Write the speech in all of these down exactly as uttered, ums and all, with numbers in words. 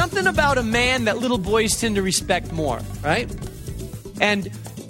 something about a man that little boys tend to respect more, right? And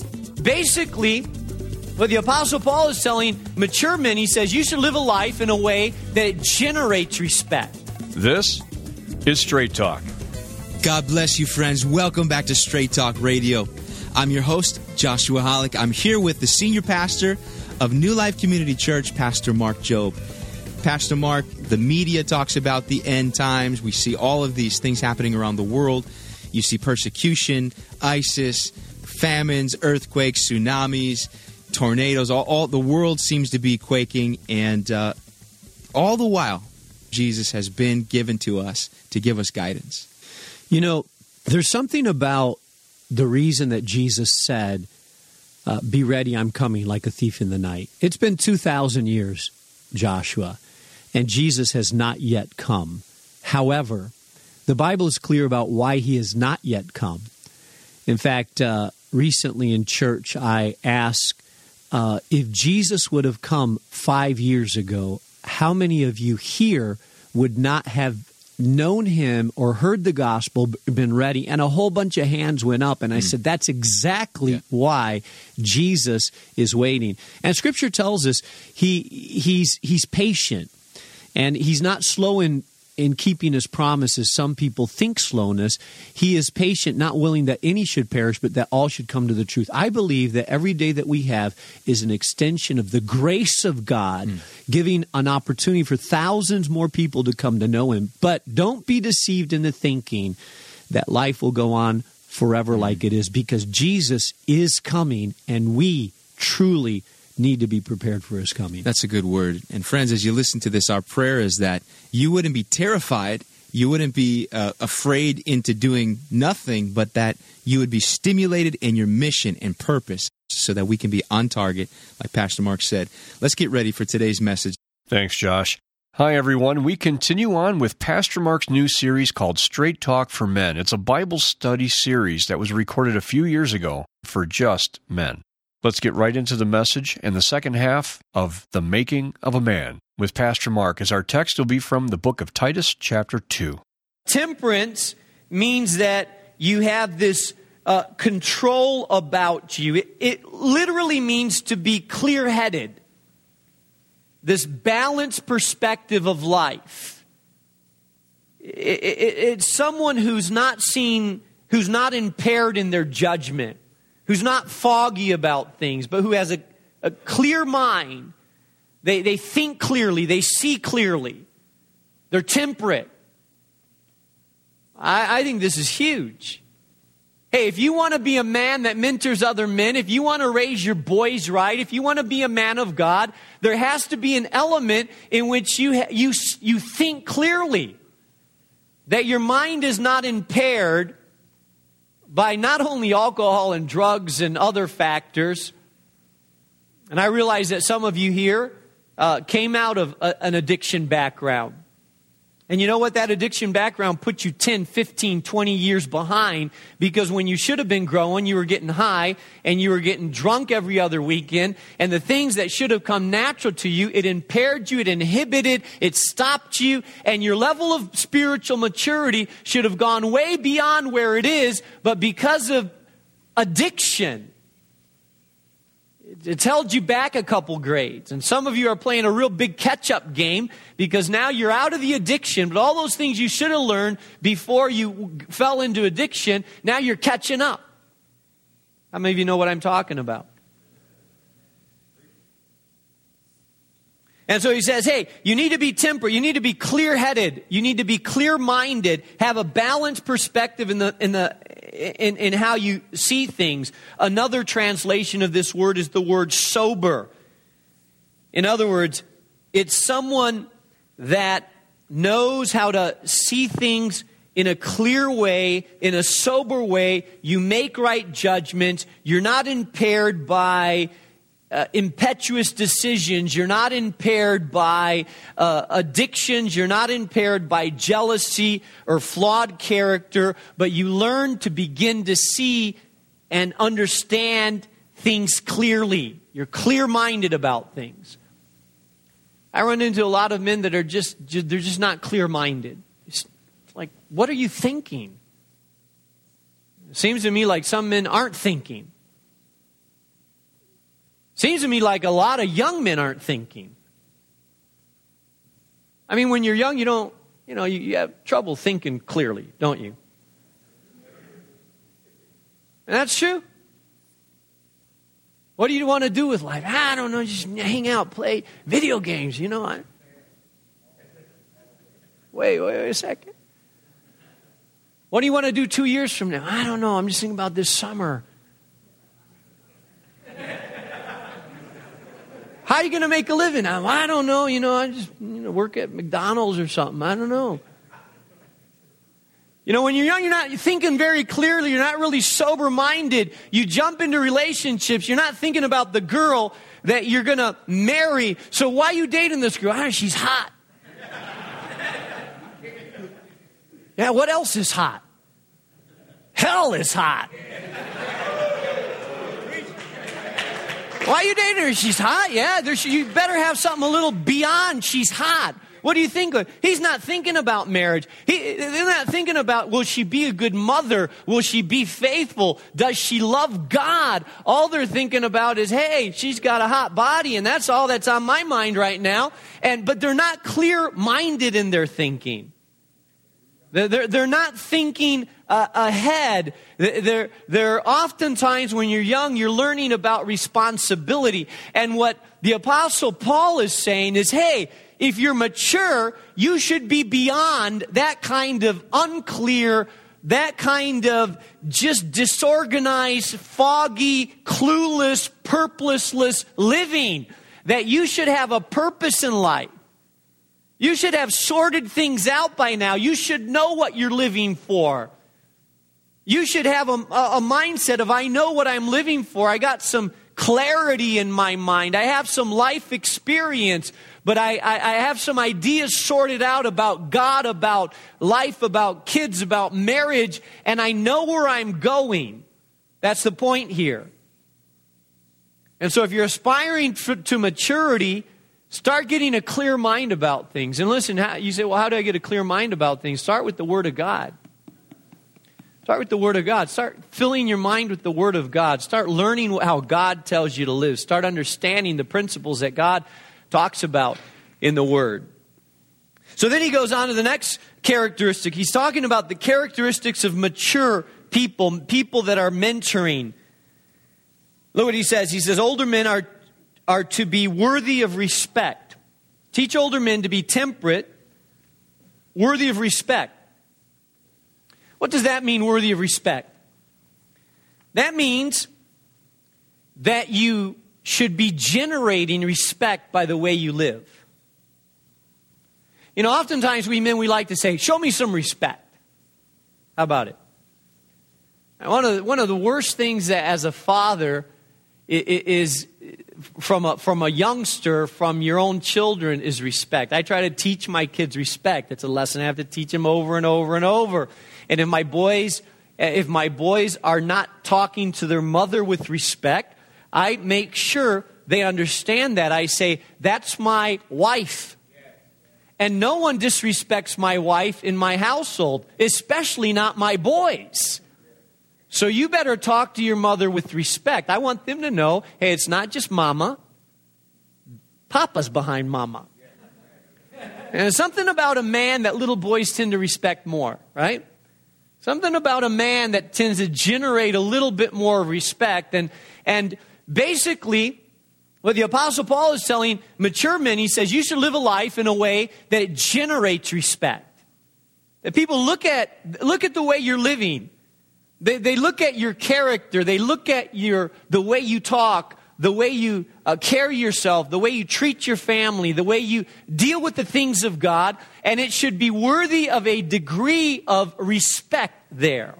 basically, what the Apostle Paul is telling mature men, he says, you should live a life in a way that it generates respect. This is Straight Talk. God bless you, friends. Welcome back to Straight Talk Radio. I'm your host, Joshua Hollick. I'm here with the senior pastor of New Life Community Church, Pastor Mark Jobe. Pastor Mark, the media talks about the end times. We see all of these things happening around the world. You see persecution, ISIS, famines, earthquakes, tsunamis, tornadoes. All, all the world seems to be quaking, and uh, all the while, Jesus has been given to us to give us guidance. You know, there's something about the reason that Jesus said, uh, be ready, I'm coming like a thief in the night. It's been two thousand years, Joshua, and Jesus has not yet come. However, the Bible is clear about why he has not yet come. In fact, uh, recently in church, I asked uh, if Jesus would have come five years ago, how many of you here would not have known him or heard the gospel, been ready? And a whole bunch of hands went up. And I mm. said, that's exactly yeah. why Jesus is waiting. And Scripture tells us he he's he's patient. And he's not slow in, in keeping his promises. Some people think slowness. He is patient, not willing that any should perish, but that all should come to the truth. I believe that every day that we have is an extension of the grace of God, mm. giving an opportunity for thousands more people to come to know him. But don't be deceived into thinking that life will go on forever mm. like it is, because Jesus is coming, and we truly need to be prepared for his coming. That's a good word. And friends, as you listen to this, our prayer is that you wouldn't be terrified, you wouldn't be uh, afraid into doing nothing, but that you would be stimulated in your mission and purpose so that we can be on target, like Pastor Mark said. Let's get ready for today's message. Thanks, Josh. Hi, everyone. We continue on with Pastor Mark's new series called Straight Talk for Men. It's a Bible study series that was recorded a few years ago for just men. Let's get right into the message and the second half of The Making of a Man with Pastor Mark, as our text will be from the book of Titus, chapter two. Temperance means that you have this uh, control about you. It, it literally means to be clear-headed. This balanced perspective of life. It, it, it's someone who's not seen, who's not impaired in their judgment, who's not foggy about things, but who has a, a clear mind. They, they think clearly. They see clearly. They're temperate. I, I think this is huge. Hey, if you want to be a man that mentors other men, if you want to raise your boys right, if you want to be a man of God, there has to be an element in which you ha- you you think clearly. That your mind is not impaired by not only alcohol and drugs and other factors. And I realize that some of you here uh, came out of a, an addiction background. And you know what? That addiction background put you ten, fifteen, twenty years behind, because when you should have been growing, you were getting high and you were getting drunk every other weekend. And the things that should have come natural to you, it impaired you, it inhibited, it stopped you. And your level of spiritual maturity should have gone way beyond where it is. But because of addiction, it's held you back a couple grades. And some of you are playing a real big catch-up game because now you're out of the addiction, but all those things you should have learned before you fell into addiction, now you're catching up. How many of you know what I'm talking about? And so he says, hey, you need to be temperate. You need to be clear-headed. You need to be clear-minded. Have a balanced perspective in the in the in, in how you see things. Another translation of this word is the word sober. In other words, it's someone that knows how to see things in a clear way, in a sober way. You make right judgments. You're not impaired by Uh, impetuous decisions. You're not impaired by uh, addictions. You're not impaired by jealousy or flawed character, but you learn to begin to see and understand things clearly. You're clear-minded about things. I run into a lot of men that are just, just they're just not clear-minded. Just like, what are you thinking? It seems to me like some men aren't thinking. Seems to me like a lot of young men aren't thinking. I mean, when you're young, you don't, you know, you, you have trouble thinking clearly, don't you? And that's true. What do you want to do with life? I don't know, just hang out, play video games, you know. I... Wait, wait, wait a second. What do you want to do two years from now? I don't know, I'm just thinking about this summer. How are you going to make a living? I don't know, you know, I just you know, work at McDonald's or something. I don't know. You know, when you're young, you're not thinking very clearly. You're not really sober-minded. You jump into relationships. You're not thinking about the girl that you're going to marry. So why are you dating this girl? Ah, she's hot. Yeah, what else is hot? Hell is hot. Why are you dating her? She's hot. Yeah, there's, you better have something a little beyond she's hot. What do you think of? He's not thinking about marriage. He, they're not thinking about, will she be a good mother? Will she be faithful? Does she love God? All they're thinking about is, hey, she's got a hot body, and that's all that's on my mind right now. And but they're not clear-minded in their thinking. They're, they're, they're not thinking uh, ahead. They're, they're oftentimes, when you're young, you're learning about responsibility. And what the Apostle Paul is saying is, hey, if you're mature, you should be beyond that kind of unclear, that kind of just disorganized, foggy, clueless, purposeless living. That you should have a purpose in life. You should have sorted things out by now. You should know what you're living for. You should have a, a mindset of, I know what I'm living for. I got some clarity in my mind. I have some life experience. But I, I, I have some ideas sorted out about God, about life, about kids, about marriage. And I know where I'm going. That's the point here. And so if you're aspiring to, to maturity, start getting a clear mind about things. And listen, how, you say, well, how do I get a clear mind about things? Start with the Word of God. Start with the Word of God. Start filling your mind with the Word of God. Start learning how God tells you to live. Start understanding the principles that God talks about in the Word. So then he goes on to the next characteristic. He's talking about the characteristics of mature people, people that are mentoring. Look what he says. He says, older men are are to be worthy of respect. Teach older men to be temperate, worthy of respect. What does that mean, worthy of respect? That means that you should be generating respect by the way you live. You know, oftentimes we men, we like to say, show me some respect. How about it? One of the, one of the worst things that as a father is from a, from a youngster, from your own children, is respect. I try to teach my kids respect. It's a lesson I have to teach them over and over and over. And if my boys, if my boys are not talking to their mother with respect, I make sure they understand that. I say, that's my wife. And no one disrespects my wife in my household, especially not my boys. So you better talk to your mother with respect. I want them to know, hey, it's not just mama. Papa's behind mama. And there's something about a man that little boys tend to respect more, right? Something about a man that tends to generate a little bit more respect. And, and basically, what the Apostle Paul is telling mature men, he says, you should live a life in a way that it generates respect. That people look at, look at the way you're living. They, they look at your character. They look at your the way you talk, the way you uh, carry yourself, the way you treat your family, the way you deal with the things of God. And it should be worthy of a degree of respect there.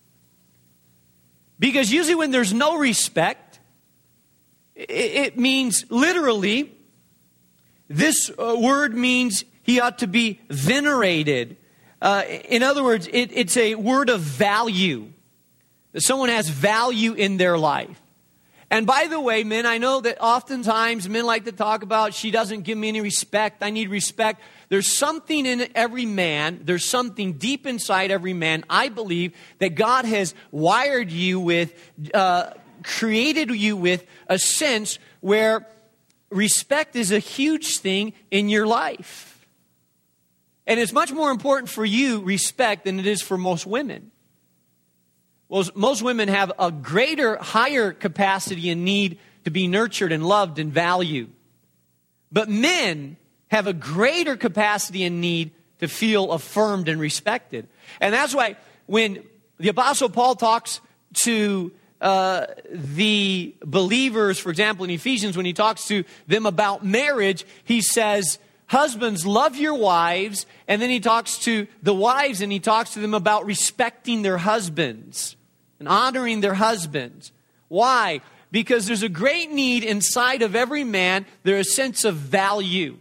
Because usually when there's no respect, it, it means literally, this uh, word means he ought to be venerated. Uh, in other words, it, it's a word of value. That someone has value in their life. And by the way, men, I know that oftentimes men like to talk about, she doesn't give me any respect, I need respect. There's something in every man, there's something deep inside every man, I believe, that God has wired you with, uh, created you with a sense where respect is a huge thing in your life. And it's much more important for you, respect, than it is for most women. Well, most women have a greater, higher capacity and need to be nurtured and loved and valued. But men have a greater capacity and need to feel affirmed and respected. And that's why when the Apostle Paul talks to uh, the believers, for example, in Ephesians, when he talks to them about marriage, he says, husbands, love your wives. And then he talks to the wives and he talks to them about respecting their husbands and honoring their husbands. Why? Because there's a great need inside of every man. There's a sense of value.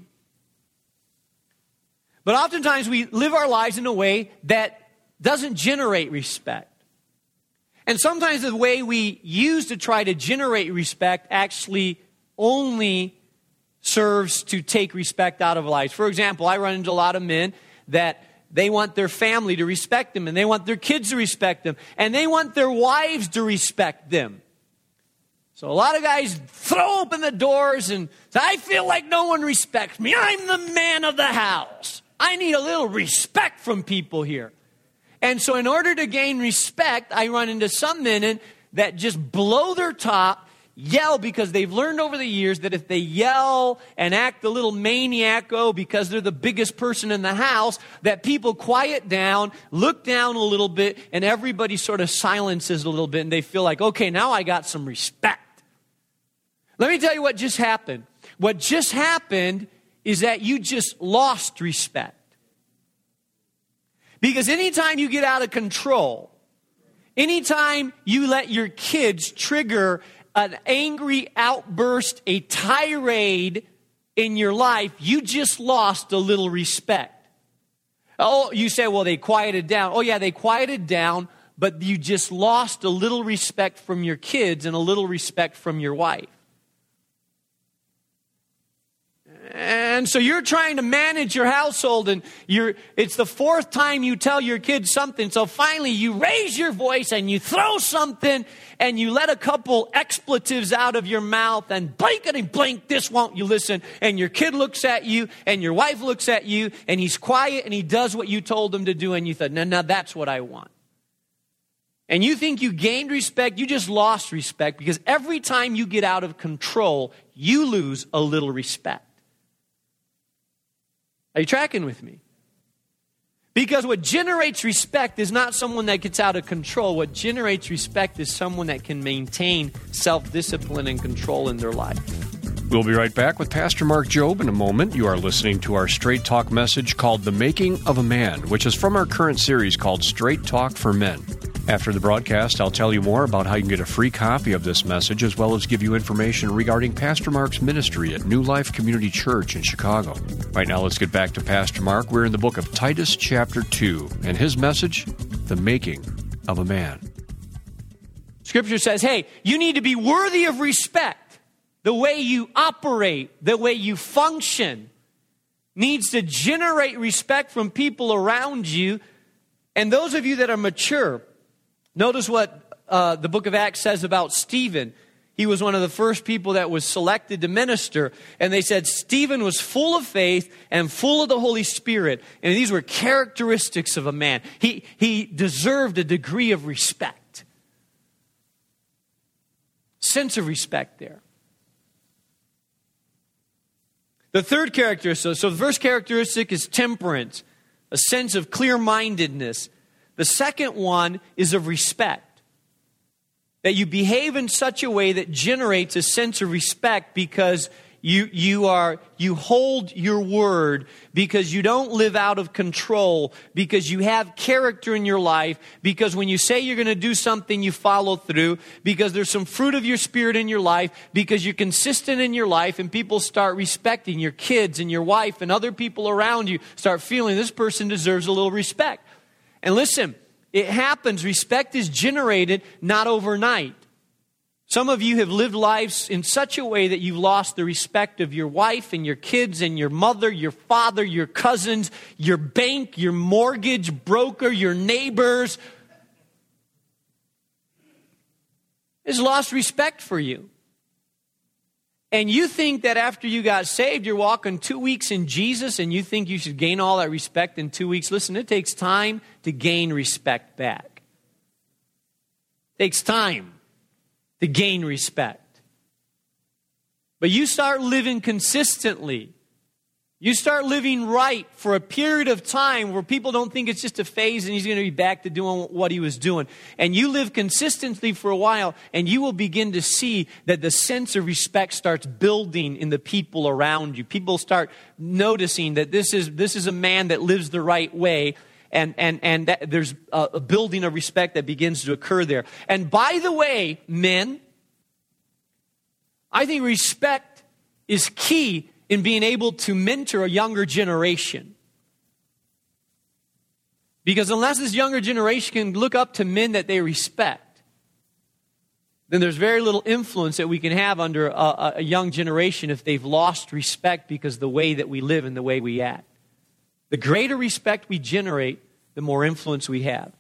But oftentimes we live our lives in a way that doesn't generate respect. And sometimes the way we use to try to generate respect actually only serves to take respect out of lives. For example, I run into a lot of men that they want their family to respect them, and they want their kids to respect them, and they want their wives to respect them. So a lot of guys throw open the doors and say, I feel like no one respects me. I'm the man of the house. I need a little respect from people here. And so in order to gain respect, I run into some men that just blow their top, yell, because they've learned over the years that if they yell and act a little maniaco because they're the biggest person in the house, that people quiet down, look down a little bit, and everybody sort of silences a little bit, and they feel like, okay, now I got some respect. Let me tell you what just happened. What just happened is that you just lost respect. Because anytime you get out of control, anytime you let your kids trigger an angry outburst, a tirade in your life, you just lost a little respect. Oh, you say, well, they quieted down. Oh, yeah, they quieted down, but you just lost a little respect from your kids and a little respect from your wife. And so you're trying to manage your household, and you're it's the fourth time you tell your kids something. So finally you raise your voice and you throw something and you let a couple expletives out of your mouth, and blankety blank, this won't you listen. And your kid looks at you and your wife looks at you, and he's quiet and he does what you told him to do, and you thought, no, no, that's what I want. And you think you gained respect, you just lost respect, because every time you get out of control, you lose a little respect. Are you tracking with me? Because what generates respect is not someone that gets out of control. What generates respect is someone that can maintain self-discipline and control in their life. We'll be right back with Pastor Mark Jobe in a moment. You are listening to our Straight Talk message called The Making of a Man, which is from our current series called Straight Talk for Men. After the broadcast, I'll tell you more about how you can get a free copy of this message, as well as give you information regarding Pastor Mark's ministry at New Life Community Church in Chicago. Right now, let's get back to Pastor Mark. We're in the book of Titus chapter two, and his message, The Making of a Man. Scripture says, hey, you need to be worthy of respect. The way you operate, the way you function, needs to generate respect from people around you. And those of you that are mature, notice what uh, the book of Acts says about Stephen. He was one of the first people that was selected to minister. And they said Stephen was full of faith and full of the Holy Spirit. And these were characteristics of a man. He, he deserved a degree of respect. Sense of respect there. The third characteristic, so the first characteristic is temperance, a sense of clear-mindedness. The second one is of respect. That you behave in such a way that generates a sense of respect because you you are you hold your word, because you don't live out of control, because you have character in your life, because when you say you're going to do something, you follow through, because there's some fruit of your spirit in your life, because you're consistent in your life, and people start respecting your kids and your wife and other people around you start feeling this person deserves a little respect. And listen, it happens. Respect is generated not overnight. Some of you have lived lives in such a way that you've lost the respect of your wife and your kids and your mother, your father, your cousins, your bank, your mortgage broker, your neighbors. Has lost respect for you. And you think that after you got saved, you're walking two weeks in Jesus and you think you should gain all that respect in two weeks. Listen, it takes time to gain respect back. It takes time to gain respect. But you start living consistently. You start living right for a period of time where people don't think it's just a phase and he's going to be back to doing what he was doing. And you live consistently for a while and you will begin to see that the sense of respect starts building in the people around you. People start noticing that this is this is a man that lives the right way. And and and that there's a, a building of respect that begins to occur there. And by the way, men, I think respect is key in being able to mentor a younger generation. Because unless this younger generation can look up to men that they respect, then there's very little influence that we can have under a, a young generation if they've lost respect because of the way that we live and the way we act. The greater respect we generate, the more influence we have.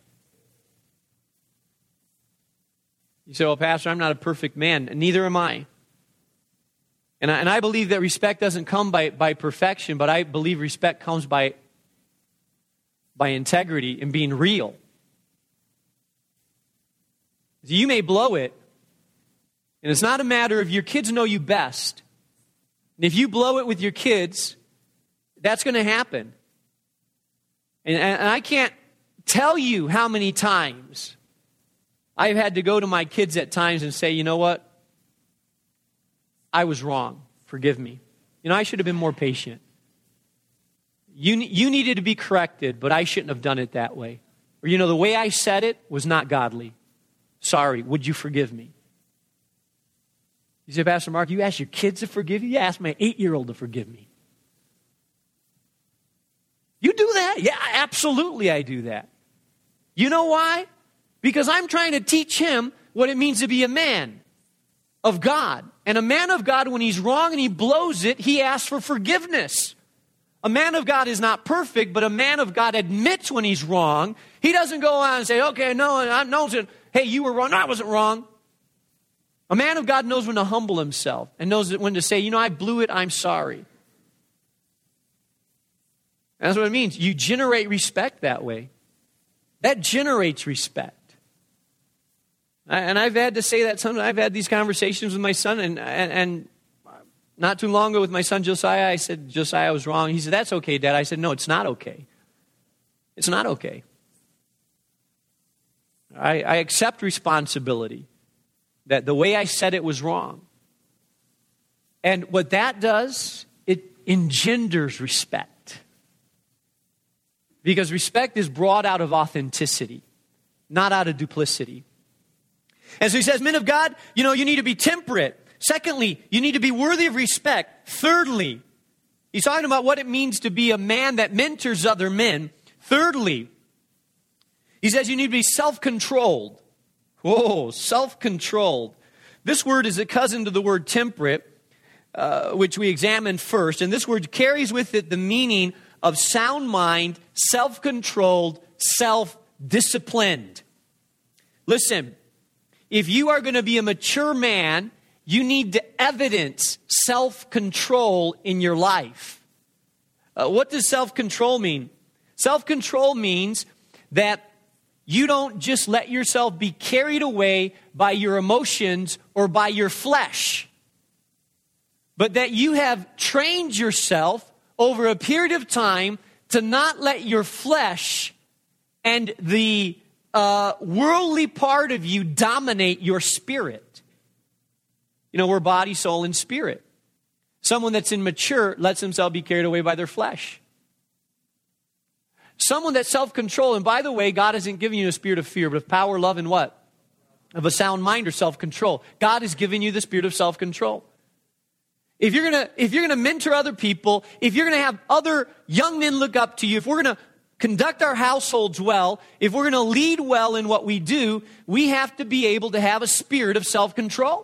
You say, well, Pastor, I'm not a perfect man. And neither am I. And I, and I believe that respect doesn't come by, by perfection, but I believe respect comes by, by integrity and being real. You may blow it, and it's not a matter of your kids know you best. And if you blow it with your kids, that's going to happen. And, and I can't tell you how many times I've had to go to my kids at times and say, you know what? I was wrong. Forgive me. You know, I should have been more patient. You, you needed to be corrected, but I shouldn't have done it that way. Or, you know, the way I said it was not godly. Sorry, would you forgive me? You say, Pastor Mark, you ask your kids to forgive you? You ask my eight-year-old to forgive me. You do that? Yeah, absolutely I do that. You know why? Because I'm trying to teach him what it means to be a man of God. And a man of God, when he's wrong and he blows it, he asks for forgiveness. A man of God is not perfect, but a man of God admits when he's wrong. He doesn't go on and say, okay, no, I'm no, hey, you were wrong. No, I wasn't wrong. A man of God knows when to humble himself and knows when to say, you know, I blew it, I'm sorry. That's what it means. You generate respect that way. That generates respect. And I've had to say that sometimes. I've had these conversations with my son, and, and, and not too long ago with my son Josiah, I said, Josiah, I was wrong. He said, that's okay, Dad. I said, no, it's not okay. It's not okay. I, I accept responsibility that the way I said it was wrong. And what that does, it engenders respect. Because respect is brought out of authenticity, not out of duplicity. And so he says, men of God, you know, you need to be temperate. Secondly, you need to be worthy of respect. Thirdly, he's talking about what it means to be a man that mentors other men. Thirdly, he says you need to be self-controlled. Whoa, self-controlled. This word is a cousin to the word temperate, uh, which we examined first. And this word carries with it the meaning of sound mind, self-controlled, self-disciplined. Listen, if you are going to be a mature man, you need to evidence self-control in your life. Uh, what does self-control mean? Self-control means that you don't just let yourself be carried away by your emotions or by your flesh, but that you have trained yourself over a period of time to not let your flesh and the uh, worldly part of you dominate your spirit. You know, we're body, soul, and spirit. Someone that's immature lets himself be carried away by their flesh. Someone that's self-controlled, and by the way, God hasn't given you a spirit of fear, but of power, love, and what? Of a sound mind or self-control. God has given you the spirit of self-control. If you're gonna, if you're gonna mentor other people, if you're gonna have other young men look up to you, if we're gonna conduct our households well, if we're going to lead well in what we do, we have to be able to have a spirit of self-control.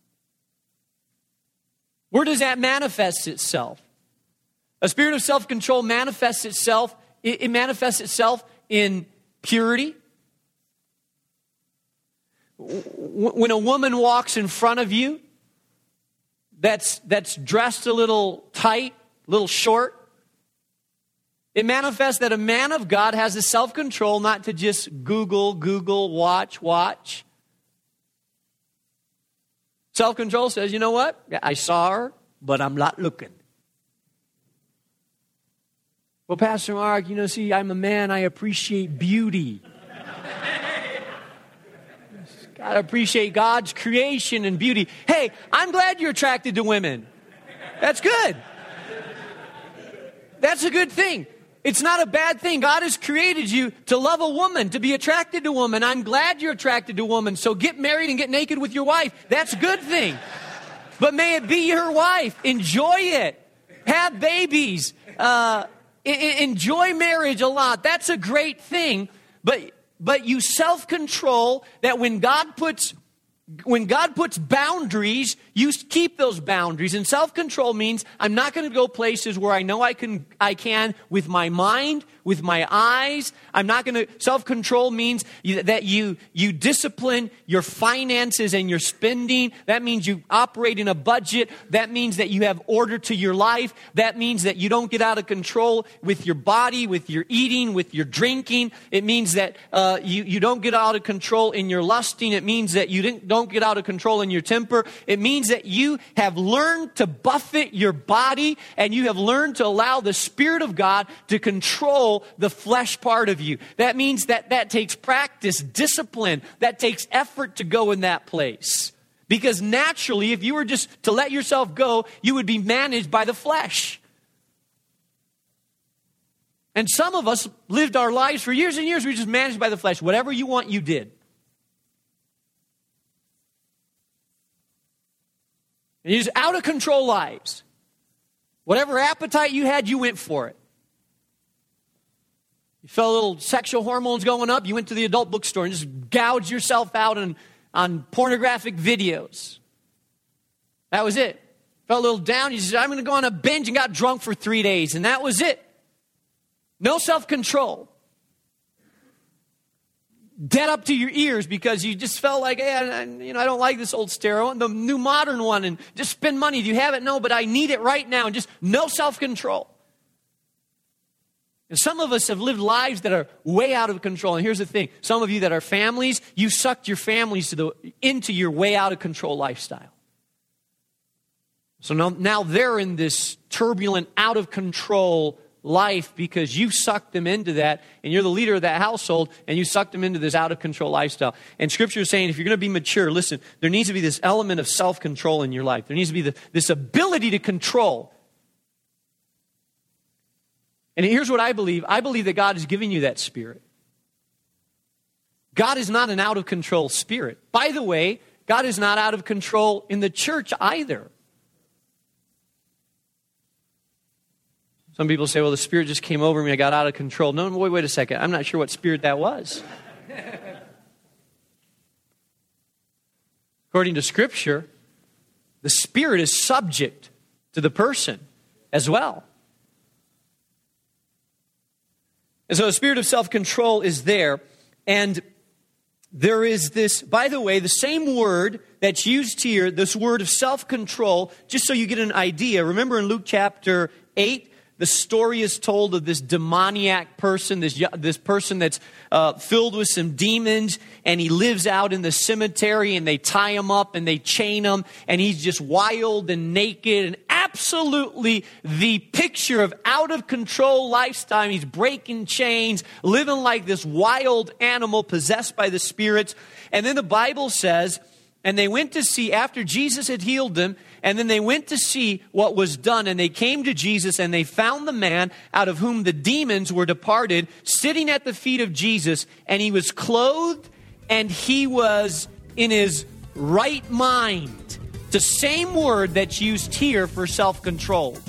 Where does that manifest itself? A spirit of self-control manifests itself, it, it manifests itself in purity. When a woman walks in front of you that's that's dressed a little tight, a little short, it manifests that a man of God has the self-control not to just Google, Google, watch, watch. Self-control says, you know what? I saw her, but I'm not looking. Well, Pastor Mark, you know, see, I'm a man. I appreciate beauty. I appreciate God's creation and beauty. Hey, I'm glad you're attracted to women. That's good. That's a good thing. It's not a bad thing. God has created you to love a woman, to be attracted to a woman. I'm glad you're attracted to a woman. So get married and get naked with your wife. That's a good thing. But may it be your wife. Enjoy it. Have babies. Uh, enjoy marriage a lot. That's a great thing. But But you self-control that when God puts when God puts boundaries, you keep those boundaries. And self-control means I'm not going to go places where I know I can I can with my mind, with my eyes. I'm not going to self-control means that you you discipline your finances and your spending. That means you operate in a budget. That means that you have order to your life. That means that you don't get out of control with your body, with your eating, with your drinking. It means that uh, you you don't get out of control in your lusting. It means that you didn't don't get out of control in your temper. It means that you have learned to buffet your body and you have learned to allow the Spirit of God to control the flesh part of you. That means that that takes practice, discipline. That takes effort to go in that place. Because naturally, if you were just to let yourself go, you would be managed by the flesh. And some of us lived our lives for years and years, we were just managed by the flesh. Whatever you want, you did. And you just out of control lives. Whatever appetite you had, you went for it. You felt a little sexual hormones going up, you went to the adult bookstore and just gouged yourself out on, on pornographic videos. That was it. Felt a little down, you said, I'm going to go on a binge, and got drunk for three days. And that was it. No self-control. Dead up to your ears because you just felt like, hey, I, you know, I don't like this old stereo, the new modern one, and just spend money. Do you have it? No, but I need it right now. And just no self-control. And some of us have lived lives that are way out of control. And here's the thing. Some of you that are families, you sucked your families to the, into your way out of control lifestyle. So now, now they're in this turbulent, out of control life because you sucked them into that, and you're the leader of that household, and you sucked them into this out of control lifestyle. And Scripture is saying if you're going to be mature, listen, there needs to be this element of self-control in your life. There needs to be the, this ability to control. And here's what I believe. I believe that God is giving you that spirit. God is not an out of control spirit. By the way, God is not out of control in the church either. Some people say, well, the Spirit just came over me. I got out of control. No, wait, wait a second. I'm not sure what spirit that was. According to Scripture, the Spirit is subject to the person as well. And so the spirit of self-control is there. And there is this, by the way, the same word that's used here, this word of self-control, just so you get an idea. Remember in Luke chapter eight, the story is told of this demoniac person, this, this person that's uh, filled with some demons, and he lives out in the cemetery, and they tie him up and they chain him, and he's just wild and naked and absolutely the picture of out of control lifestyle. He's breaking chains, living like this wild animal possessed by the spirits. And then the Bible says, and they went to see, after Jesus had healed them, and then they went to see what was done, and they came to Jesus, and they found the man out of whom the demons were departed, sitting at the feet of Jesus, and he was clothed, and he was in his right mind. The same word that's used here for self-control.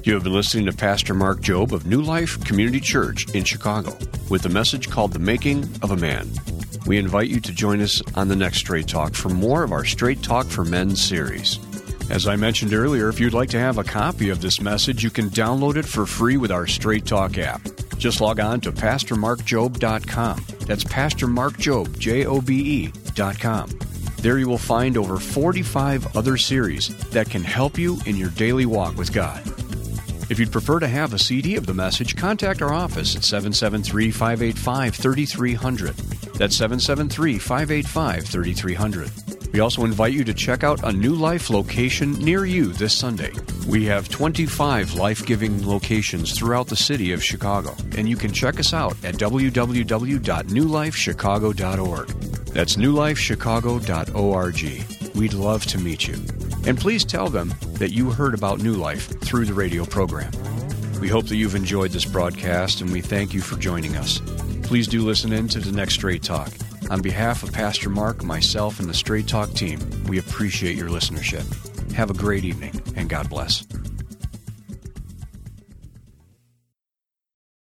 You have been listening to Pastor Mark Jobe of New Life Community Church in Chicago with a message called The Making of a Man. We invite you to join us on the next Straight Talk for more of our Straight Talk for Men series. As I mentioned earlier, if you'd like to have a copy of this message, you can download it for free with our Straight Talk app. Just log on to pastor mark jobe dot com. That's Pastor Mark Jobe, J O B E, dot com. There you will find over forty-five other series that can help you in your daily walk with God. If you'd prefer to have a C D of the message, contact our office at seven seven three, five eight five, three three zero zero. That's seven seven three, five eight five, three three zero zero. We also invite you to check out a New Life location near you this Sunday. We have twenty-five life-giving locations throughout the city of Chicago, and you can check us out at w w w dot new life chicago dot org. That's new life chicago dot org. We'd love to meet you. And please tell them that you heard about New Life through the radio program. We hope that you've enjoyed this broadcast, and we thank you for joining us. Please do listen in to the next Straight Talk. On behalf of Pastor Mark, myself, and the Straight Talk team, we appreciate your listenership. Have a great evening, and God bless.